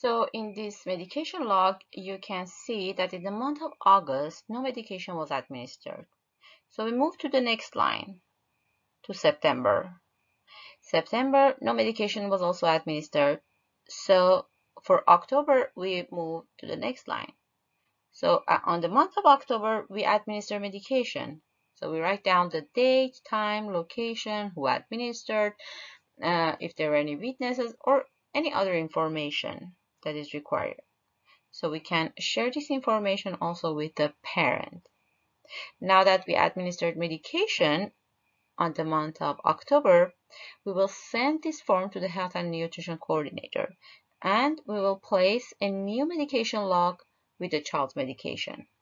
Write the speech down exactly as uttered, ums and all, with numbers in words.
So in this medication log, you can see that in the month of August, no medication was administered. So we move to the next line, to September. September, no medication was also administered. So for October, we move to the next line. So uh, on the month of October, we administer medication. So we write down the date, time, location, who administered, uh, if there were any witnesses, or any other information that is required. So we can share this information also with the parent. Now that we administered medication on the month of October, we will send this form to the Health and Nutrition Coordinator, and we will place a new medication log with the child's medication.